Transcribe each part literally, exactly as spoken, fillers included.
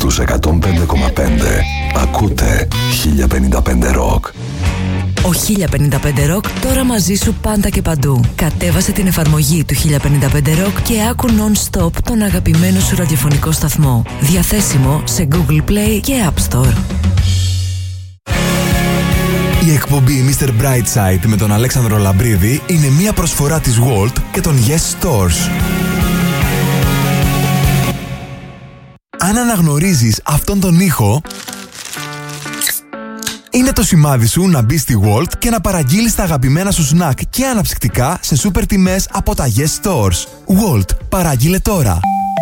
στους εκατόν πέντε κόμμα πέντε ακούτε χίλια πενήντα πέντε Rock. Ο χίλια πενήντα πέντε Rock τώρα μαζί σου πάντα και παντού. Κατέβασε την εφαρμογή του χίλια πενήντα πέντε Rock και άκου non-stop τον αγαπημένο σου ραδιοφωνικό σταθμό. Διαθέσιμο σε Google Play και App Store. Η εκπομπή μίστερ Brightside με τον Αλέξανδρο Λαμπρίδη είναι μια προσφορά της Walt και των Yes Stores. Αν αναγνωρίζεις αυτόν τον ήχο, είναι το σημάδι σου να μπεις στη Walt και να παραγγείλεις τα αγαπημένα σου σνακ και αναψυκτικά σε σούπερ τιμές από τα Yes Stores. Walt, παραγγείλε τώρα!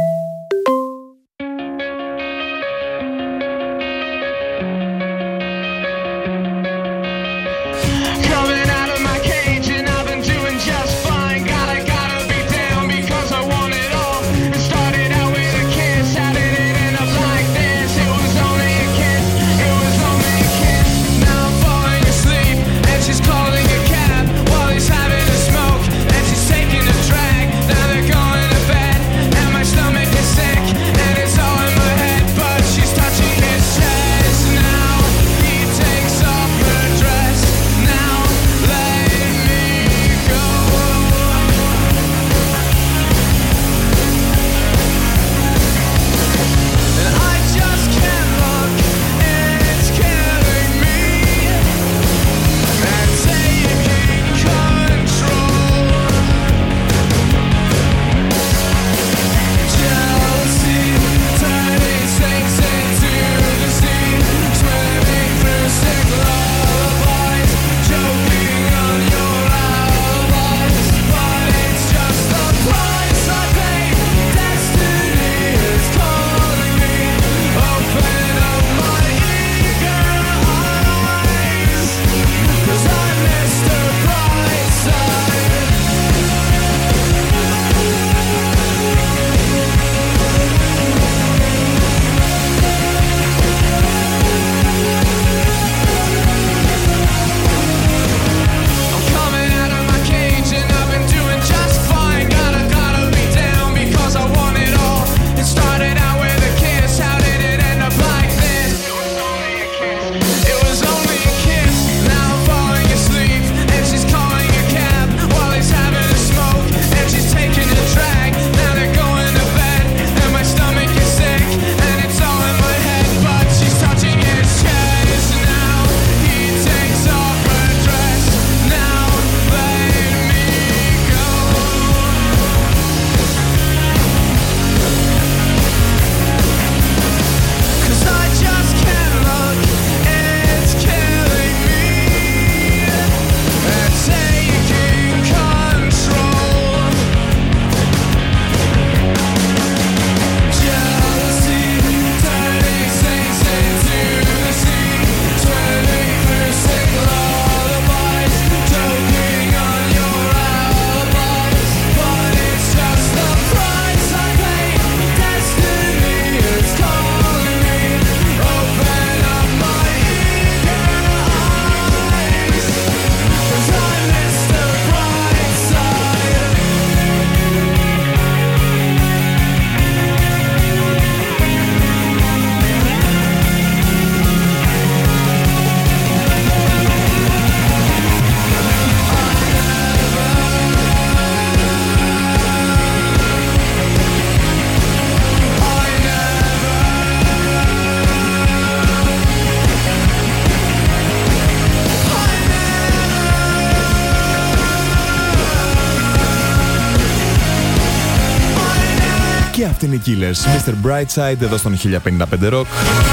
Αυτή είναι η Killers, μίστερ Brightside, εδώ στον χίλια πενήντα πέντε Rock.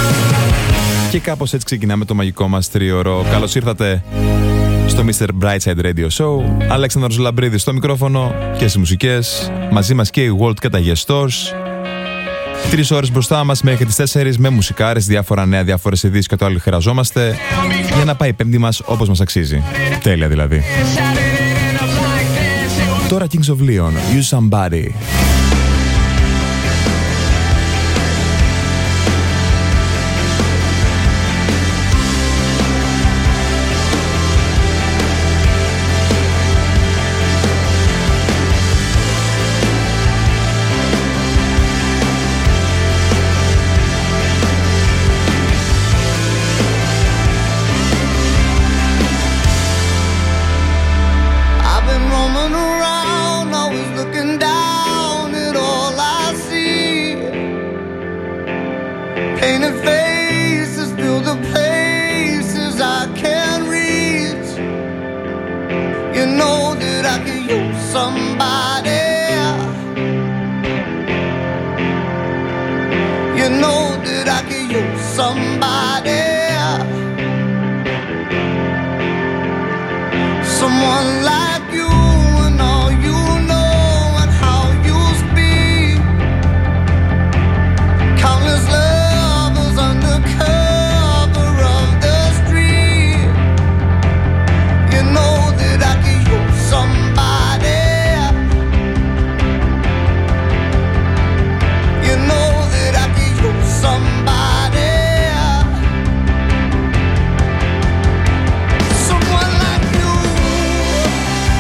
Και κάπως έτσι ξεκινάμε το μαγικό μας τρίωρο. Καλώς ήρθατε στο μίστερ Brightside Radio Show. Αλέξανδρος Λαμπρίδης στο μικρόφωνο και στις μουσικές. Μαζί μας και η Walt και τα Yes Stores. Τρεις ώρες μπροστά μας μέχρι τις τέσσερις με μουσικάρες, διάφορα νέα, διάφορες ειδήσεις και το άλλο χρειαζόμαστε για να πάει η πέμπτη μας όπως μας αξίζει. Τέλεια δηλαδή. Τώρα Kings of Leon, Use Somebody. Painted faces fill the places I can't reach. You know that I could use somebody. You know that I could use somebody. Someone like you and all you know and how you speak. Countless lovers under cover of the street. You know that I could use somebody. You know that I could use somebody. Someone like you.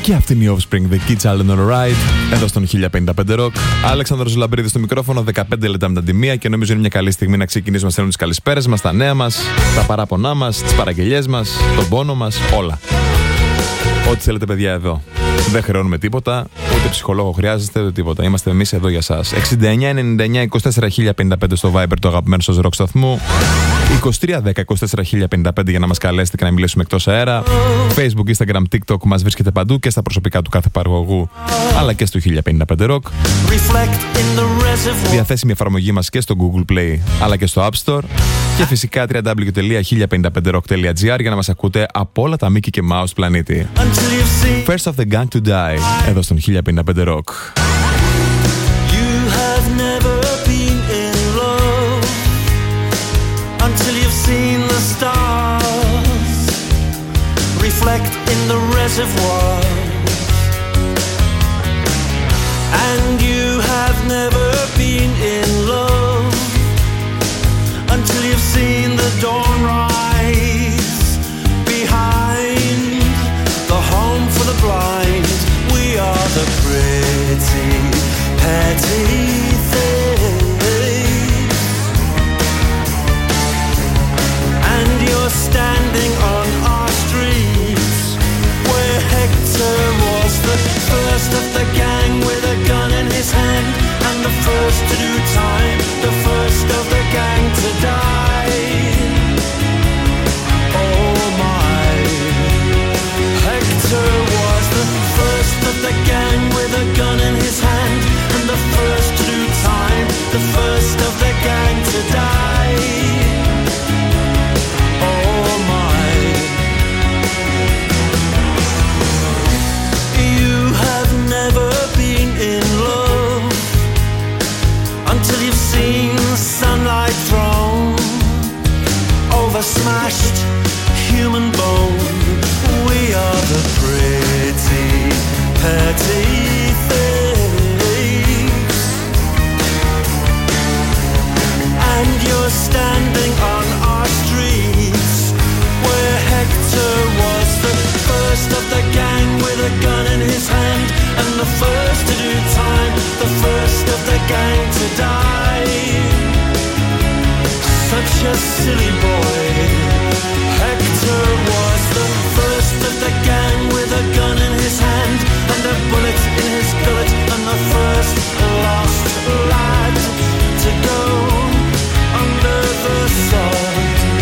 Και αυτή είναι η Offspring, The Kids All In Alright, εδώ στον χίλια πενήντα πέντε Rock. Αλέξανδρος Λαμπρίδης στο μικρόφωνο, δεκαπέντε λεπτά μετά τη μία, και νομίζω είναι μια καλή στιγμή να ξεκινήσουμε να στέλνουμε τις καλησπέρες μας, τα νέα μας, τα παράπονά μας, τις παραγγελιές μας, τον πόνο μας, όλα. Ό,τι θέλετε, παιδιά, εδώ. Δεν χρεώνουμε τίποτα, ούτε ψυχολόγο χρειάζεστε, ούτε τίποτα. Είμαστε εμείς εδώ για σας. εξήντα εννιά ενενήντα εννιά είκοσι τέσσερα χίλια πενήντα πέντε στο Viber, το αγαπημένο σας rock σταθμού. είκοσι τρία δέκα είκοσι τέσσερα χίλια πενήντα πέντε για να μας καλέσετε και να μιλήσουμε εκτός αέρα. Facebook, Instagram, TikTok, μας βρίσκεται παντού και στα προσωπικά του κάθε παραγωγού, αλλά και στο χίλια πενήντα πέντε Rock. Διαθέσιμη εφαρμογή μας και στο Google Play, αλλά και στο App Store. Και φυσικά double-u double-u double-u τελεία χίλια πενήντα πέντε rock τελεία gr για να μας ακούτε από όλα τα Mickey και Mouse πλανήτη. First of the Gang to Die, εδώ στον χίλια πενήντα πέντε Rock. Until you've seen the stars reflect in the reservoir, and you have never been in love until you've seen the dawn rise behind the home for the blind. We are the pretty, petty standing on our streets, where Hector was the first of the gang with a gun in his hand, and the first to do time, the first of the gang to die. Oh my, Hector was the first of the gang with a gun in his hand, and the first to do time, the first of the gang to die. Until you've seen sunlight thrown over smashed human bone. We are the pretty, petty things, and you're standing on our streets, where Hector was the first of the gang with a gun in his hand, and the first to do time, the first of the gang to die. Such a silly boy. Hector was the first of the gang with a gun in his hand and a bullet in his gullet, and the first lost lad to go under the sod.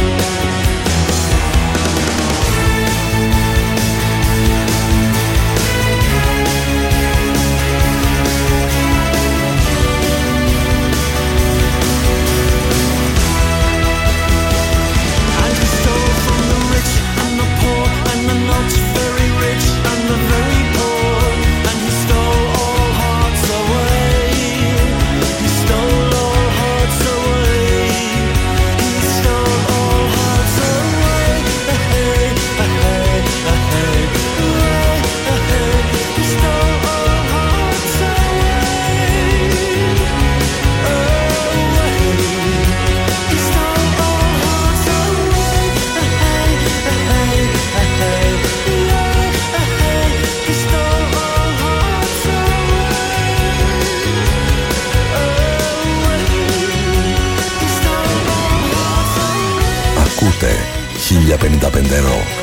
χίλια πενήντα πέντε Rock.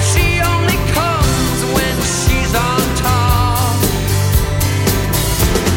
She only comes when she's on top.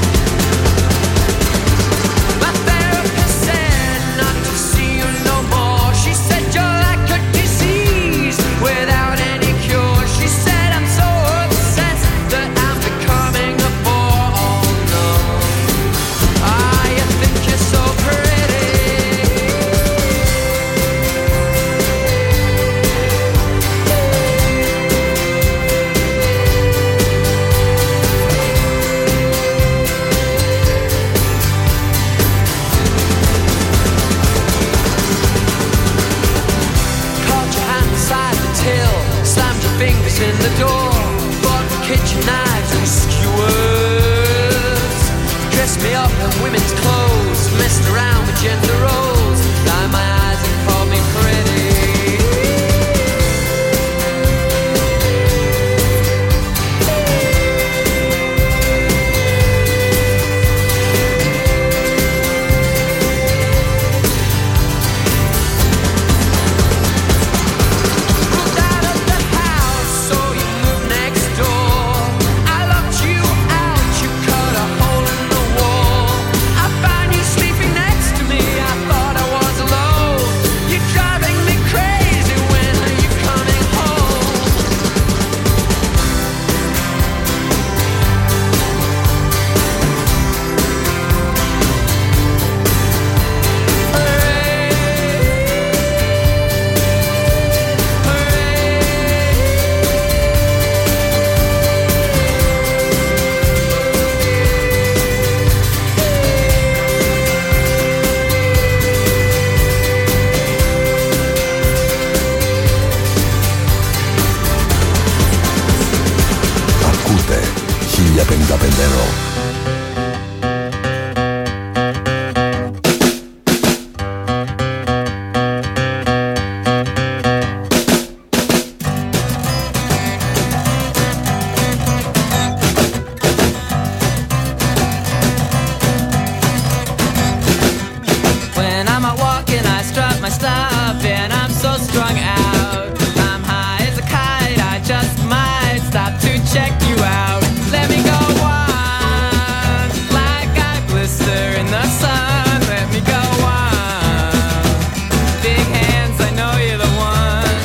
When I'm out walking, I strut my stuff, and I'm so strung out. I'm high as a kite, I just might stop to check you out. Let me go on, like I blister in the sun. Let me go on, big hands, I know you're the one.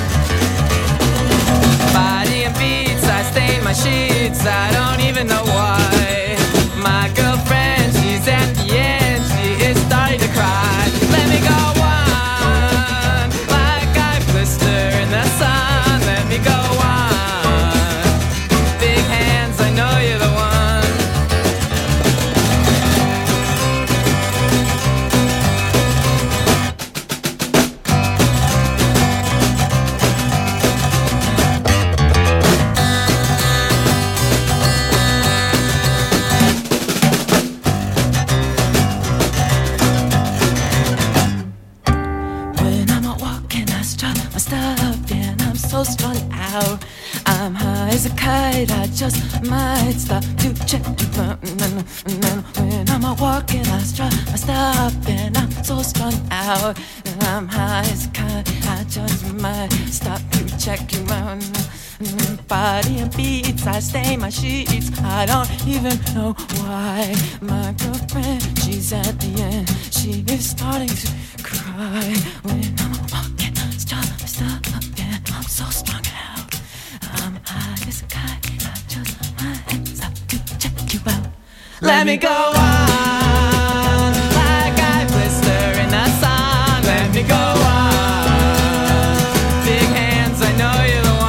Body and beats, I stain my sheets, I don't even know why. My girlfriend, she's at the end, she is starting to cry. Let me go on, like I blister in the sun. Let me go on, big hands, I know you're the one. When I'm out walking, I strut my stuff, and I'm so strung out. I'm high as a kite, I just might stop to check you out. When I'm out walking, I strut my stuff, and I'm so strung out. I'm high as a kite, I just might stop to check you out. Body and beats, I stain my sheets, I don't even know why. My girlfriend, she's at the end, she is starting to cry. When I'm walking, stop, stop, and I'm so strung out. I'm high as a kite, I just might stop to check you out. Let me go on, like I blister in the sun. Let me go on, big hands, I know you're the one.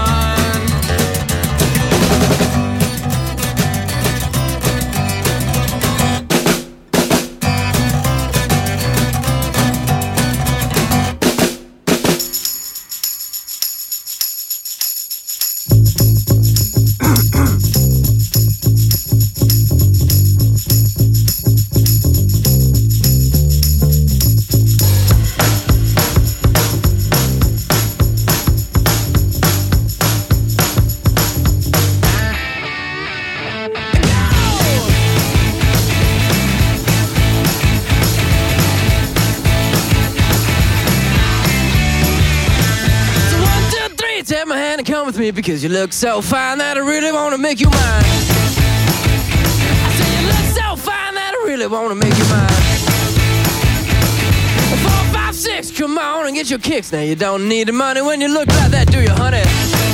Take my hand and come with me, because you look so fine that I really wanna make you mine. I say you look so fine that I really wanna make you mine. Four, five, six, come on and get your kicks. Now you don't need the money when you look like that, do you, honey?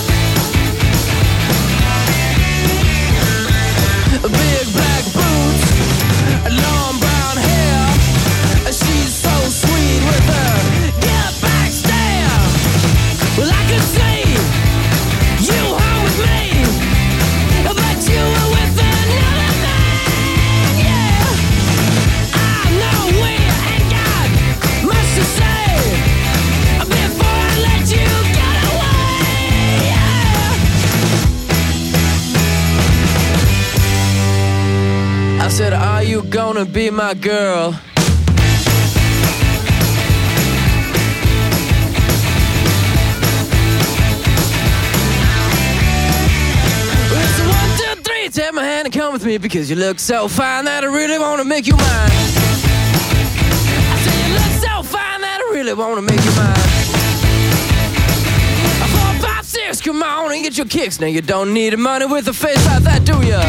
Big black boots, long brown hair. She's so sweet with her get back stare. Well, I could see you home with me, but you were with another man, yeah. I know we ain't got much to say before I let you get away, yeah. I said, are you gonna be my girl? Take my hand and come with me, because you look so fine that I really wanna make you mine. I say you look so fine that I really wanna make you mine. Four, five, six, come on and get your kicks. Now you don't need the money with a face like that, do ya?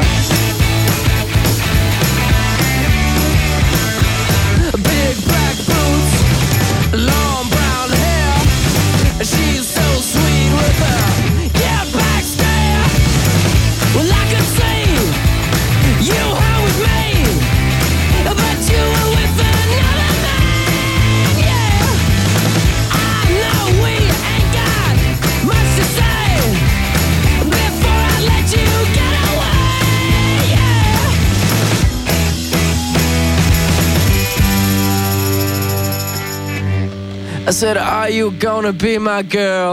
Big black boots, long brown hair. She's so sweet with her get back stare. Well, I could see you home with me, but you were with another man, yeah. I know we ain't got much to say before I let you get away, yeah. I said, are you gonna be my girl?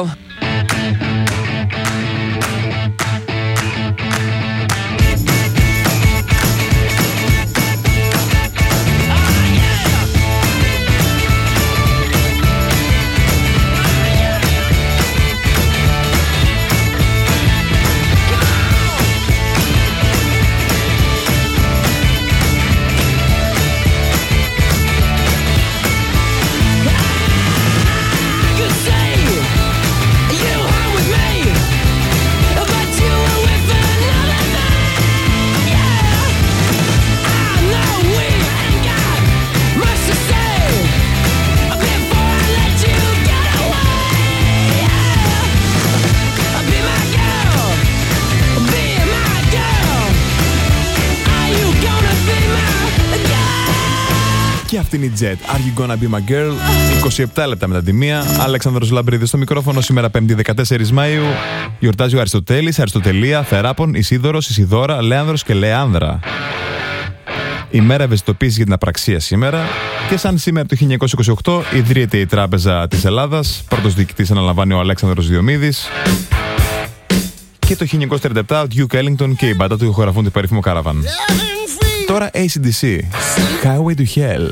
Αυτή είναι η Jet. Are you gonna be my girl? είκοσι επτά λεπτά μετά τη μία. Αλέξανδρος Λαμπρίδης στο μικρόφωνο. Σήμερα Πέμπτη δεκατέσσερις Μαΐου. Γιορτάζει ο Αριστοτέλης, Αριστοτελία, Θεράπων, Ισίδωρος, Ισιδώρα, Λέανδρος και Λεάνδρα. Η μέρα ευαισθητοποίησης για την απραξία σήμερα. Και σαν σήμερα το χίλια εννιακόσια είκοσι οκτώ ιδρύεται η Τράπεζα της Ελλάδας. Πρώτος διοικητής αναλαμβάνει ο Αλέξανδρος Διομήδης. Και το χίλια εννιακόσια τριάντα επτά ο Duke Ellington και η μπάντα του ηχογραφούν το περίφημο Caravan. Τώρα έι σι ντι σι, Highway to Hell.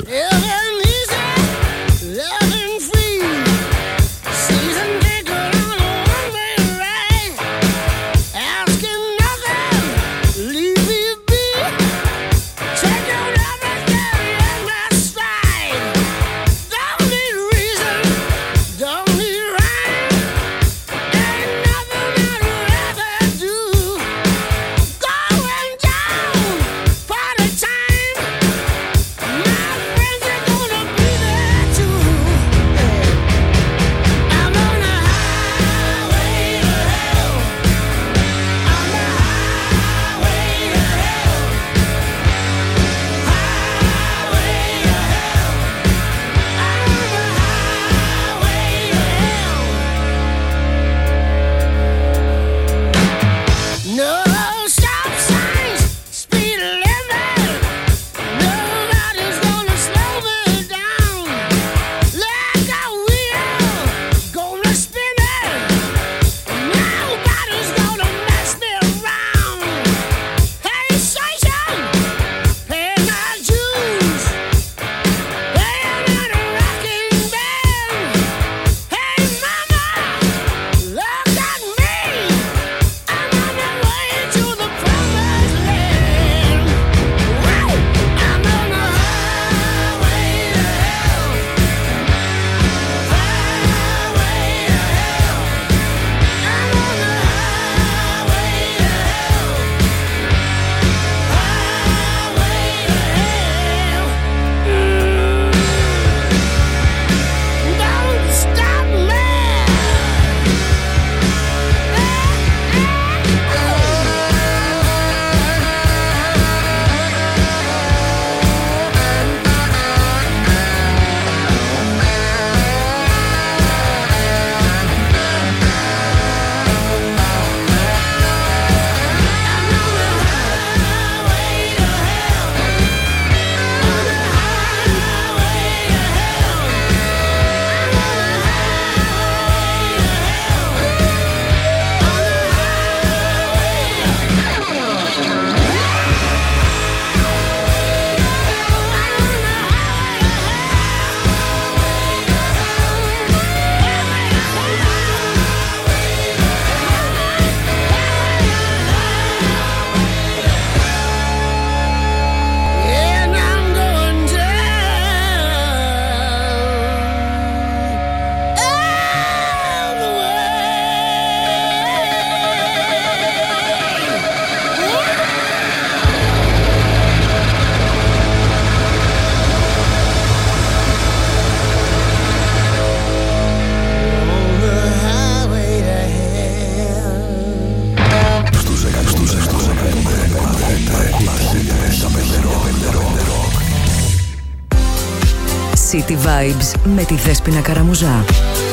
City Vibes με τη Δέσποινα Καραμουζά.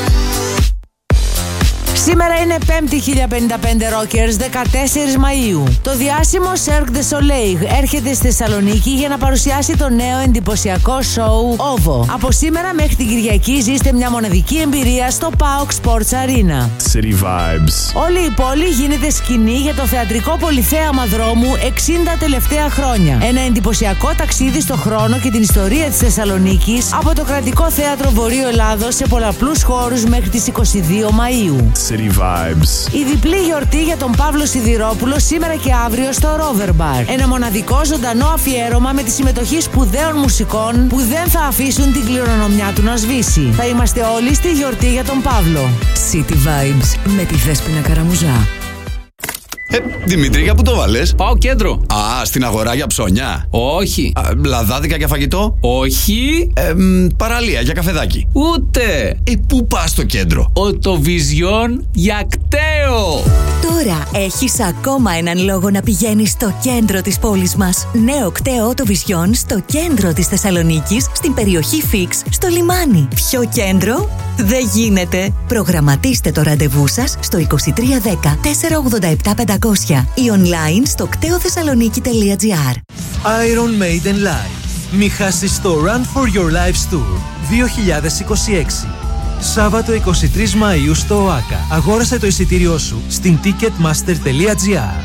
Σήμερα είναι Πέμπτη χίλια πενήντα πέντε Rockers, δεκατέσσερις Μαΐου. Το διάσημο Cirque du Soleil έρχεται στη Θεσσαλονίκη για να παρουσιάσει το νέο εντυπωσιακό σοου Ovo. Από σήμερα μέχρι την Κυριακή ζήστε μια μοναδική εμπειρία στο πάοκ Sports Arena. City Vibes. Όλη η πόλη γίνεται σκηνή για το θεατρικό πολυθέαμα δρόμου εξήντα τελευταία χρόνια. Ένα εντυπωσιακό ταξίδι στο χρόνο και την ιστορία της Θεσσαλονίκης από το Κρατικό Θέατρο Βορείου Ελλάδος σε πολλαπλούς χώρους μέχρι τις είκοσι δύο Μαΐου. City Vibes. Η διπλή γιορτή για τον Παύλο Σιδηρόπουλο σήμερα και αύριο στο Rover Bar. Ένα μοναδικό ζωντανό αφιέρωμα με τη συμμετοχή σπουδαίων μουσικών που δεν θα αφήσουν την κληρονομιά του να σβήσει. Θα είμαστε όλοι στη γιορτή για τον Παύλο. City Vibes με τη Δέσποινα Καραμουζά. Ε, Δημήτρη, για πού το βάλες? Πάω κέντρο. Α, στην αγορά για ψώνια. Όχι. Α, λαδάδικα για φαγητό. Όχι. Ε, μ, παραλία για καφεδάκι. Ούτε. Ε, πού πας στο κέντρο? Οτοβιζιόν για κταίο. Τώρα έχεις ακόμα έναν λόγο να πηγαίνεις στο κέντρο της πόλης μας. Νέο κταίο Οτοβιζιόν στο κέντρο της Θεσσαλονίκης, στην περιοχή Φίξ, στο λιμάνι. Ποιο κέντρο? Δεν γίνεται. Προγραμματίστε το ραντεβού σας στο είκοσι τρία δέκα τετρακόσια ογδόντα επτά πεντακόσια ή online στο κτέοθεσσαλονίκη τελεία τζι άρ. Iron Maiden Live. Μη χάσεις το Run for Your Lives Tour δύο χιλιάδες είκοσι έξι. Σάββατο είκοσι τρεις Μαΐου στο ΟΑΚΑ. Αγόρασε το εισιτήριό σου στην ticketmaster τελεία τζι άρ.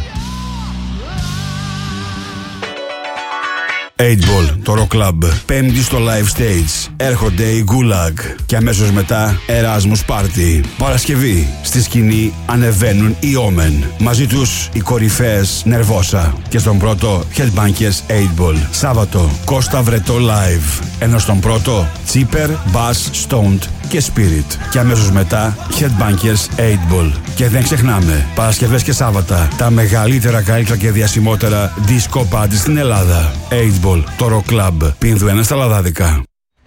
οκτώ Ball, το Rock Club. Πέμπτη στο live stage. Έρχονται οι Gulag. Και αμέσως μετά Erasmus Party. Παρασκευή. Στη σκηνή ανεβαίνουν οι Omen. Μαζί τους οι κορυφαίες Nervosa. Και στον πρώτο Headbangers οκτώ Ball. Σάββατο Κώστα Βρετό live. Ενώ στον πρώτο Cheaper, Bass, Stoned και Spirit. Και αμέσως μετά Headbangers οκτώ Ball. Και δεν ξεχνάμε, Παρασκευές και Σάββατα, τα μεγαλύτερα, καλύτερα και διασημότερα disco party στην Ελλάδα. οκτώ Ball, το Rock Club. Πίνδου ένα στα λαδάδικα.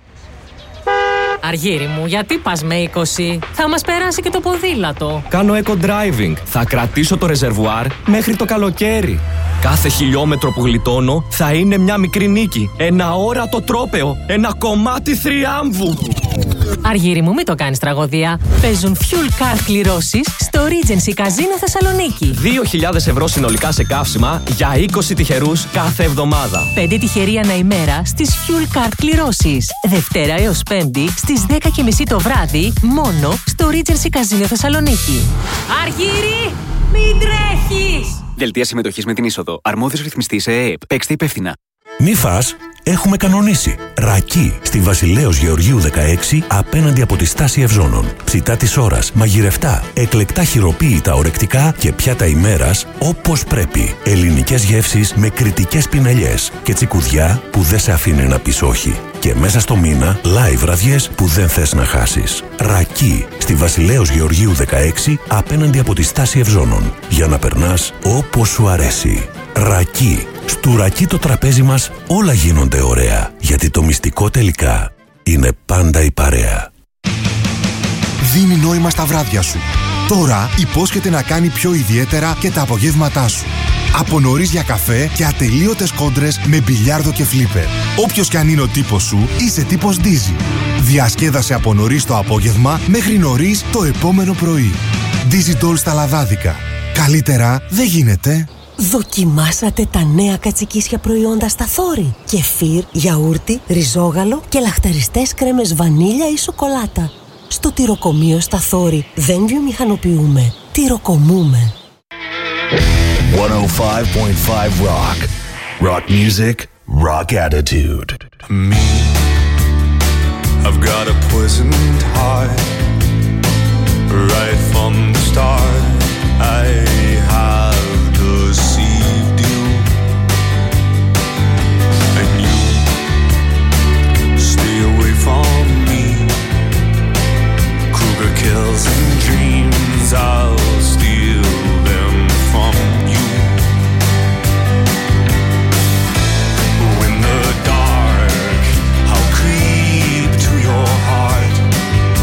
Αργύρι μου, γιατί πας με είκοσι? Θα μας περάσει και το ποδήλατο. Κάνω eco-driving. Θα κρατήσω το ρεζερβουάρ μέχρι το καλοκαίρι. Κάθε χιλιόμετρο που γλιτώνω θα είναι μια μικρή νίκη. Ένα όρατο τρόπαιο. Ένα κομμάτι θριάμβου. Αργύρι μου, μην το κάνεις τραγωδία. Παίζουν fuel card κληρώσεις στο Regency Casino Θεσσαλονίκη. δύο χιλιάδες ευρώ συνολικά σε καύσιμα για είκοσι τυχερούς κάθε εβδομάδα. πέντε τυχεροί ανά ημέρα στις fuel card κληρώσεις. Δευτέρα έως Πέμπτη στις δέκα και μισή το βράδυ μόνο στο Regency Casino Θεσσαλονίκη. Αργύρι, μην τρέχεις! Δελτία συμμετοχής με την είσοδο. Αρμόδιος ρυθμιστής ΕΕΠ. Παίξτε υπεύθυνα. Μη φας, έχουμε κανονίσει. Ρακί στη Βασιλέως Γεωργίου δεκαέξι απέναντι από τη στάση Ευζώνων. Ψητά της ώρας, μαγειρευτά, εκλεκτά χειροποίητα ορεκτικά και πιάτα ημέρας όπως πρέπει. Ελληνικές γεύσεις με κριτικές πινελιές και τσικουδιά που δεν σε αφήνει να πεις όχι. Και μέσα στο μήνα, live βραδιές που δεν θες να χάσεις. Ρακί στη Βασιλέως Γεωργίου δεκαέξι απέναντι από τη στάση Ευζώνων. Για να περνάς όπως σου αρέσει. Ρακί. Στου Ρακί το τραπέζι μας όλα γίνονται ωραία. Γιατί το μυστικό τελικά είναι πάντα η παρέα. Δίνει νόημα στα βράδια σου. Τώρα υπόσχεται να κάνει πιο ιδιαίτερα και τα απογεύματά σου. Από νωρίς για καφέ και ατελείωτες κόντρες με μπιλιάρδο και φλίπερ. Όποιος κι αν είναι ο τύπος σου, είσαι τύπος Dizzy. Διασκέδασε από νωρίς το απόγευμα μέχρι νωρίς το επόμενο πρωί. Dizzy Doll στα λαδάδικα. Καλύτερα δεν γίνεται. Δοκιμάσατε τα νέα κατσικίσια προϊόντα στα Θόρη. Κεφίρ, γιαούρτι, ριζόγαλο και λαχταριστές κρέμες βανίλια ή σοκολάτα. Στο τυροκομείο στα Θόρη δεν βιομηχανοποιούμε, τυροκομούμε. εκατόν πέντε κόμμα πέντε Rock. Rock music, rock attitude. Me, I've got a poisoned heart. Right from the start, I have deceived you. And you stay away from me. Kruger kills and dreams, I'll steal them from you. In the dark, I'll creep to your heart.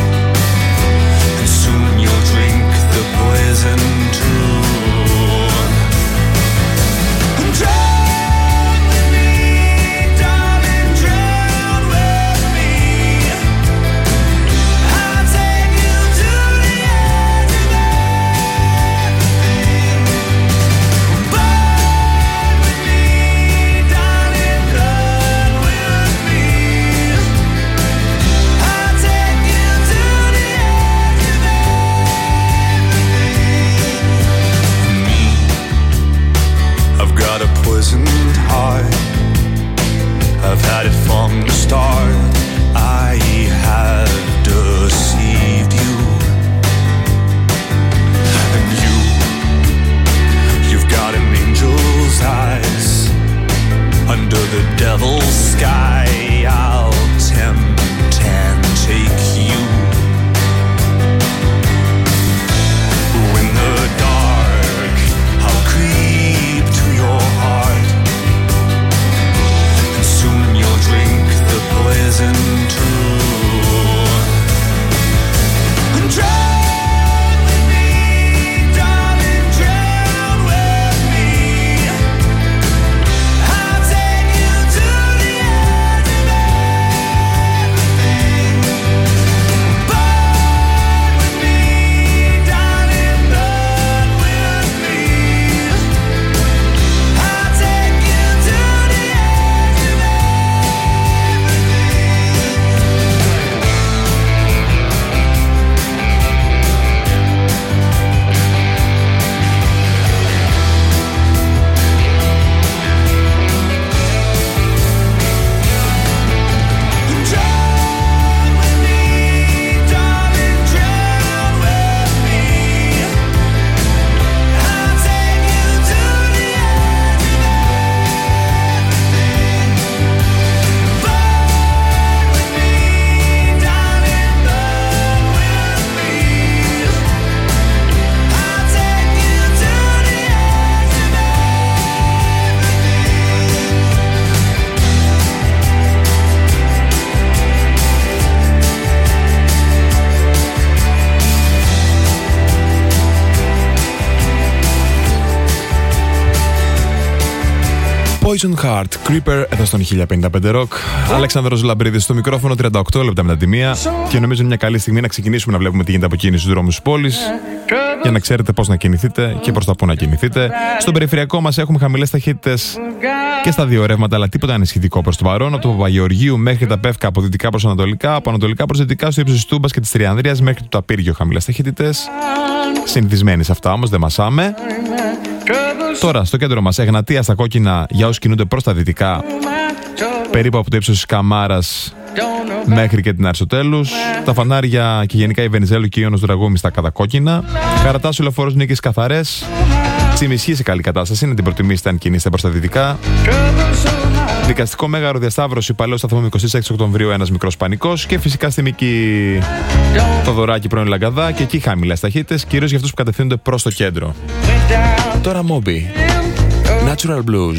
Poison Heart, Creeper, εδώ στον χίλια πενήντα πέντε Rock. Αλέξανδρος Λαμπρίδης στο μικρόφωνο, τριάντα οκτώ λεπτά μετά τη μία. Και νομίζω είναι μια καλή στιγμή να ξεκινήσουμε να βλέπουμε τι γίνεται από εκείνη στους δρόμους της πόλης. Για να ξέρετε πώς να κινηθείτε και προς τα πού να κινηθείτε. Στον περιφερειακό μας έχουμε χαμηλές ταχύτητες και στα δύο ρεύματα, αλλά τίποτα ανησυχητικό προς το παρόν. Από το Παπαγεωργίου μέχρι τα Πεύκα από δυτικά προς ανατολικά, από ανατολικά προς δυτικά στο ύψος της Τούμπας και της Τριανδρίας μέχρι το Ταπύργιο χαμηλές ταχύτητες. Συνηθισμένοι σε αυτά όμως, δεν μασάμε. Τώρα στο κέντρο μας, Εγνατία στα κόκκινα για όσους κινούνται προς τα δυτικά, περίπου από το ύψος της Καμάρας μέχρι και την Αριστοτέλους. Τα φανάρια και γενικά η Βενιζέλου και η Ιώνος Δραγούμη στα κατακόκκινα. Καρατάσου Λεωφόρος Νίκης καθαρές. Τσιμισχή σε καλή κατάσταση, να την προτιμήσετε αν κινείστε προς τα δυτικά. Δικαστικό Μέγαρο Διασταύρωση, παλαιό σταθμό είκοσι έξι Οκτωβρίου, ένας μικρός πανικός. Και φυσικά στη Μίκη Θοδωράκη πρώην Λαγκαδά, και εκεί χαμηλές ταχύτητες, κυρίως για αυτούς που κατευθύνονται προς το κέντρο. Τώρα Moby, Natural Blues.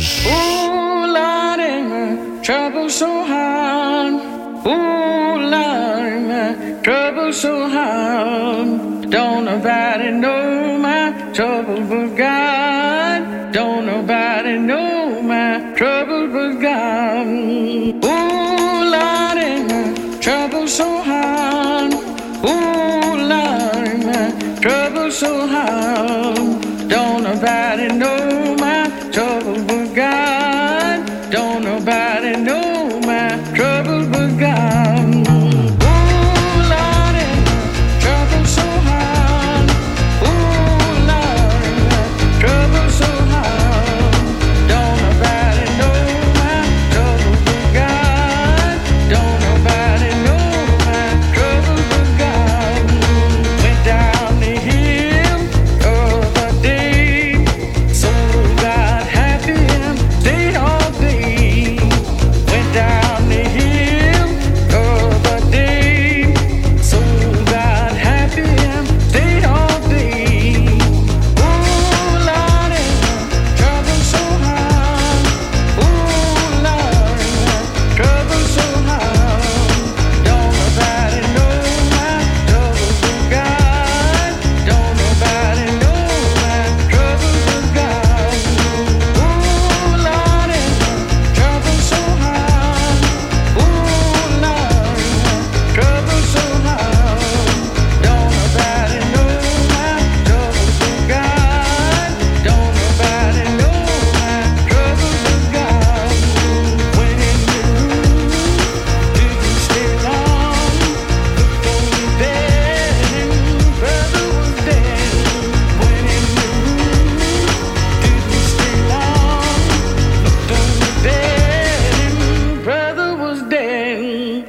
Trouble so hard, ooh Lord, my trouble so hard. Don't nobody know my trouble but God. Don't nobody know my trouble but God. Ooh Lord, my trouble so hard, ooh Lord, my trouble so hard. Don't nobody know my trouble but God. Don't nobody know my trouble but God. Ooh, Lordy, trouble so hard. Ooh, Lordy, trouble so hard. Don't nobody know my trouble but God. Don't nobody know my trouble but God. Went down the hill the other day, so got happy and stayed all day. Went down the hill the other day, so got happy and stayed all day. Ooh, Lordy, trouble so hard. Ooh, Lordy, trouble so hard. Don't nobody know my trouble but God. Don't nobody know my trouble but God. Ooh, Lordy, trouble so hard. Ooh, Lordy, trouble so hard. Don't nobody know my trouble but God. Don't nobody know my trouble but God. When in the room, didn't stay long. Looked on the bed and brother was dead. When in the room, didn't stay long. Looked on the bed and brother was dead.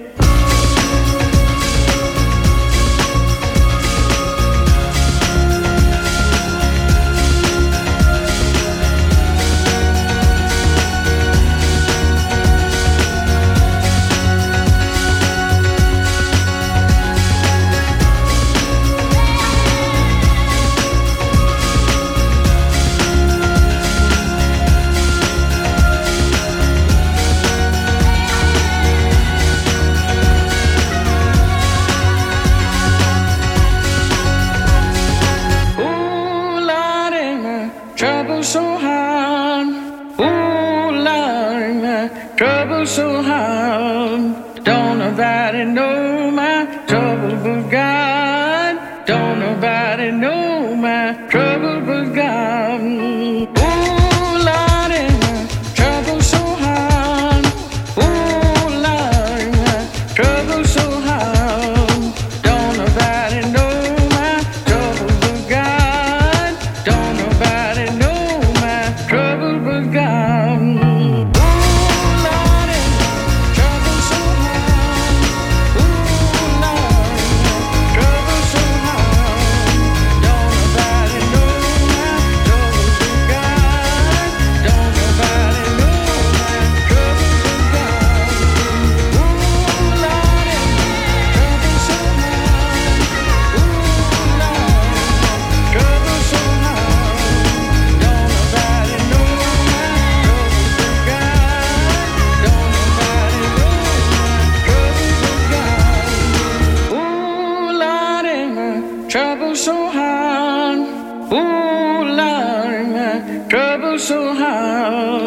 Ooh, Lordy, my trouble so hard. Ooh, Lordy, my trouble so hard. Don't nobody know my trouble but God. Don't nobody know my trouble but God. Ooh, Lordy, my trouble so hard. Ooh, Lordy, my trouble so hard. Don't nobody know my trouble but God. Don't nobody know my trouble but God. Ooh, Lordy, trouble so hard. Ooh, Lordy, trouble so hard. Don't nobody know my trouble but God. Don't nobody know my trouble but God. Ooh, Lordy, trouble so hard. Ooh, Lordy, trouble so hard. Don't nobody know my trouble but God. Don't nobody know my trouble but God. Ooh, Lordy, my trouble so hard. Ooh, Lordy, my trouble so hard.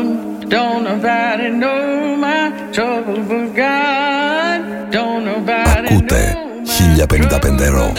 Don't nobody know my trouble but God. Don't nobody Ακούτε χίλια πενήντα πέντε ρο.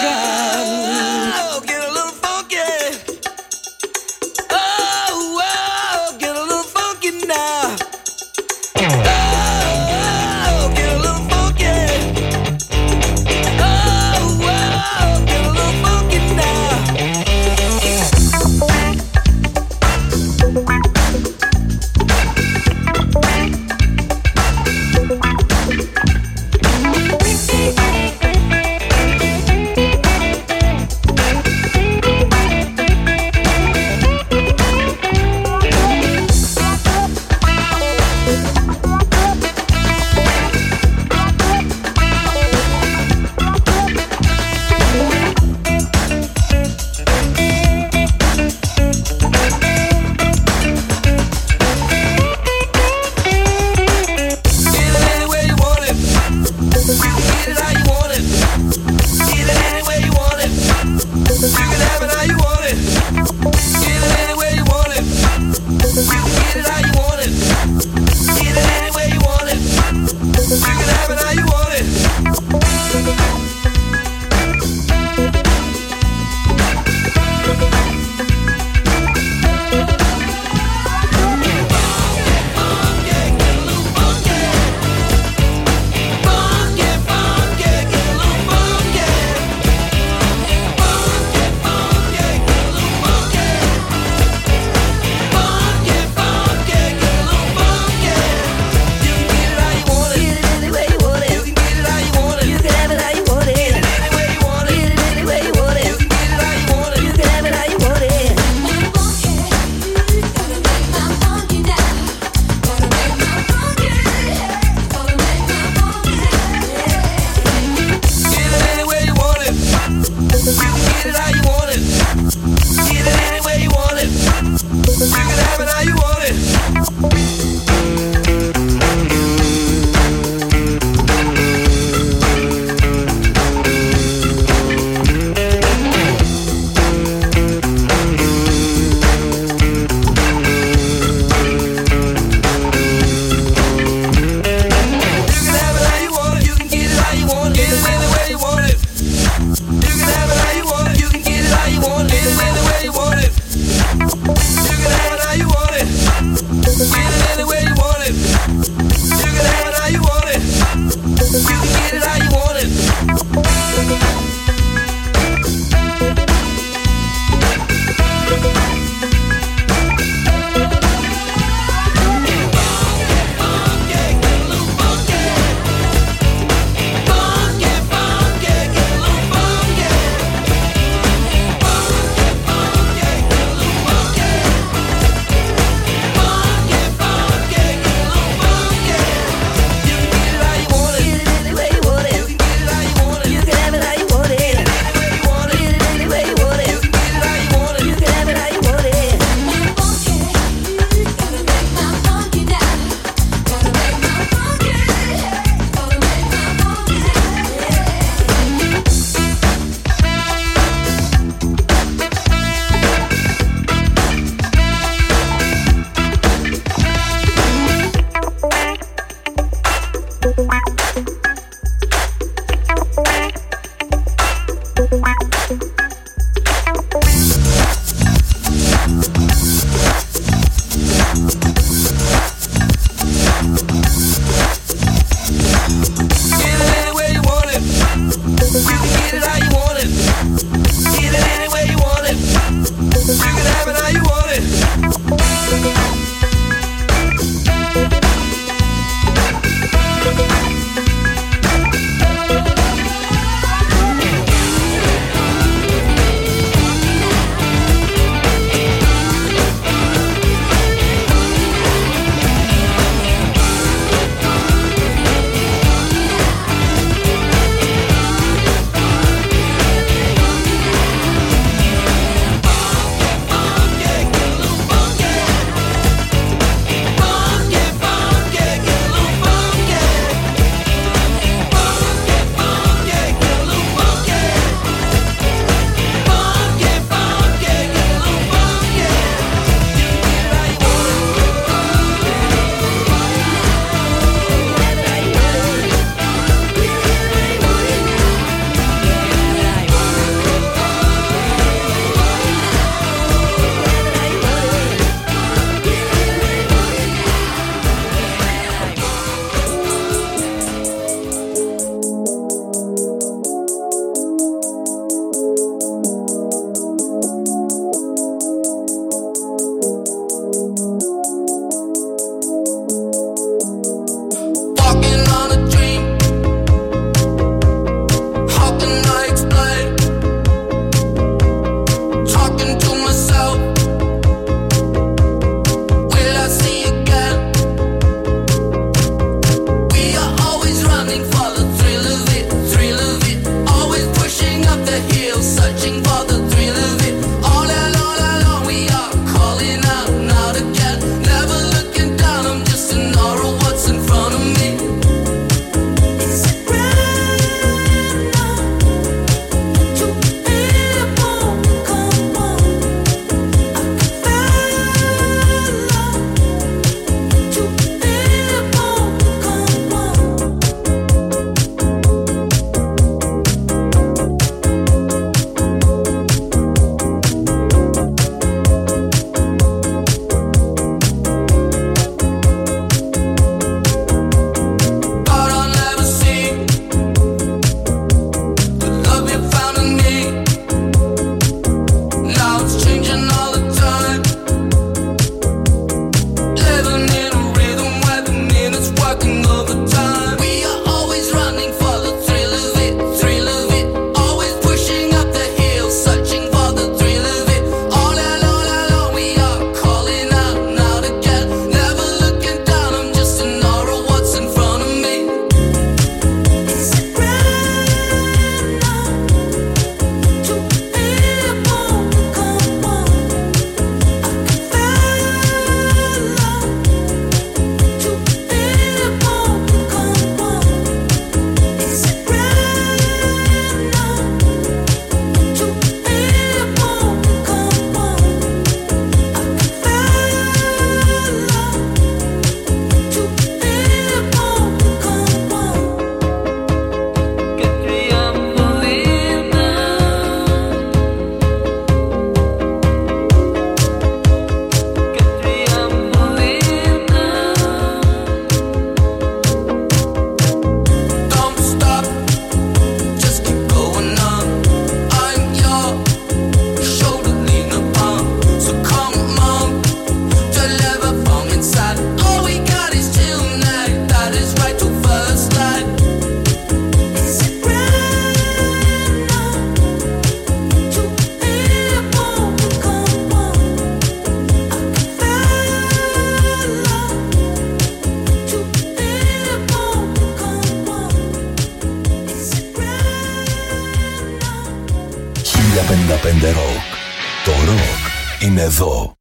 πενήντα πέντε Rock. Το rock είναι εδώ.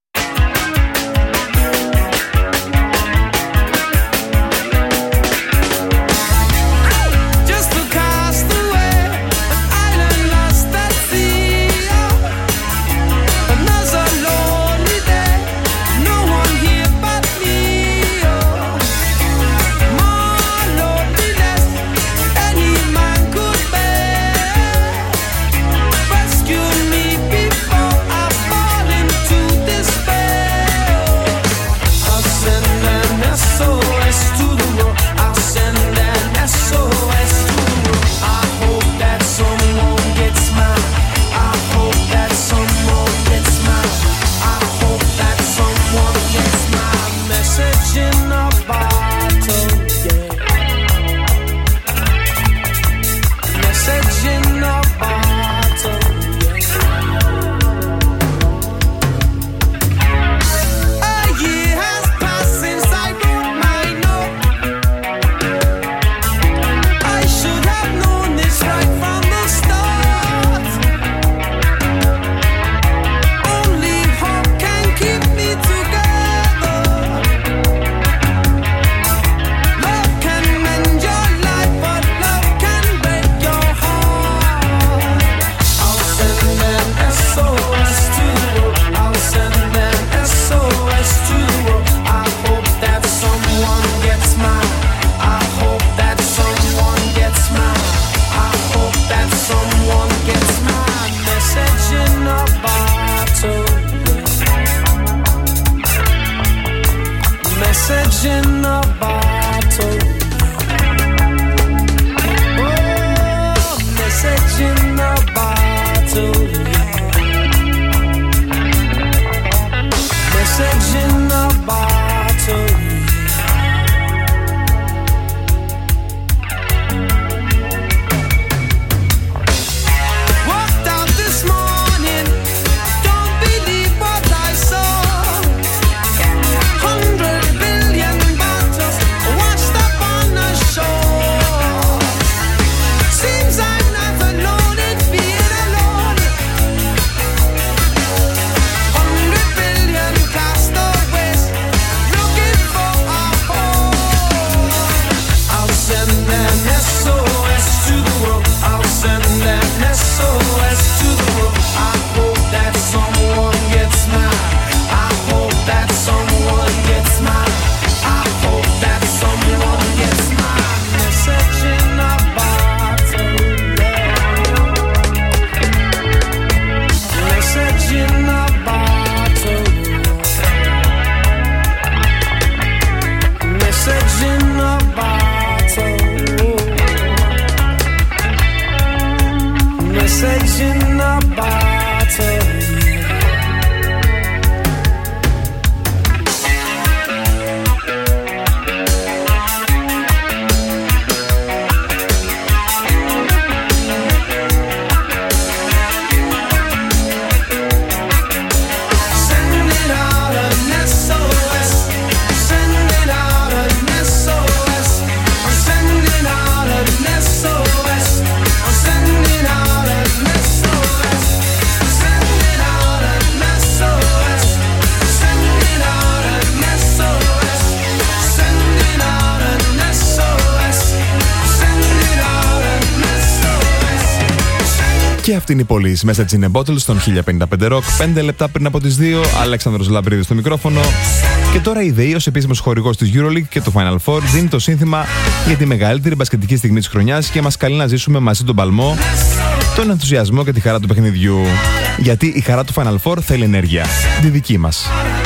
Και αυτή είναι η πωλής Message in a Bottle στον χίλια πενήντα πέντε Rock. πέντε λεπτά πριν από τις δύο, Αλέξανδρος Λαμπρίδης στο μικρόφωνο. Και τώρα η ΔΕΗ ως επίσημος χορηγός της EuroLeague και του Final Four δίνει το σύνθημα για τη μεγαλύτερη μπασκετική στιγμή της χρονιάς και μας καλεί να ζήσουμε μαζί τον παλμό, τον ενθουσιασμό και τη χαρά του παιχνιδιού. Γιατί η χαρά του Final Four θέλει ενέργεια. Τη δική μας.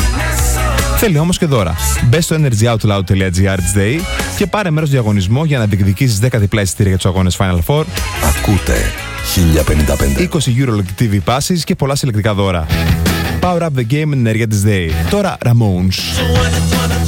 Θέλει όμως και δώρα. Μπες στο energyoutloud.gr της ΔΕΗ και πάρε μέρος στο διαγωνισμό για να διεκδικήσεις δέκα διπλά εισιτήρια για τους αγώνες Final Four. Ακούτε χίλια πενήντα πέντε. είκοσι EuroLeague τι βι passes και πολλά συλλεκτικά δώρα. Power up the game με την ενέργεια της ΔΕΗ. Τώρα Ramones.